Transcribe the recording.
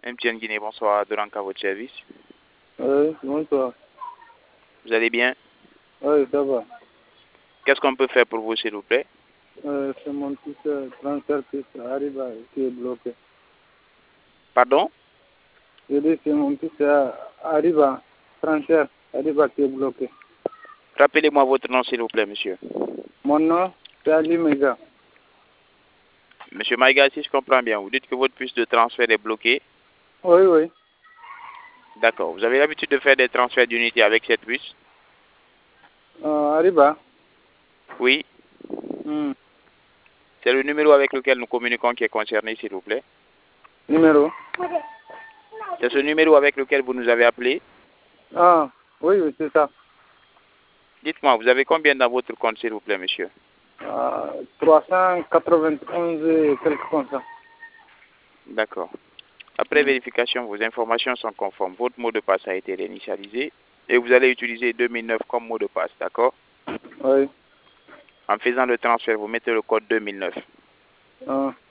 MTN Guinée, bonsoir, Doranka, votre service. Oui, bonsoir. Vous allez bien? Oui, ça va. Qu'est-ce qu'on peut faire pour vous, s'il vous plaît? C'est mon fils transfert qui arrive, qui est bloqué. Pardon? Je dis, c'est mon fils arrive, transfert arrive qui est bloqué. Rappelez-moi votre nom, s'il vous plaît, monsieur. Mon nom, c'est Ali Mega. Monsieur Maïga, si je comprends bien, vous dites que votre puce de transfert est bloquée. Oui, oui. D'accord. Vous avez l'habitude de faire des transferts d'unité avec cette puce? Arrive. Oui. Hmm. C'est le numéro avec lequel nous communiquons qui est concerné, s'il vous plaît. Numéro. C'est ce numéro avec lequel vous nous avez appelé. Ah, oui, oui, c'est ça. Dites-moi, vous avez combien dans votre compte, s'il vous plaît, monsieur? 391 et quelque comme ça. D'accord. Après vérification, vos informations sont conformes. Votre mot de passe a été réinitialisé et vous allez utiliser 2009 comme mot de passe, d'accord? Oui. En faisant le transfert, vous mettez le code 2009. Ah.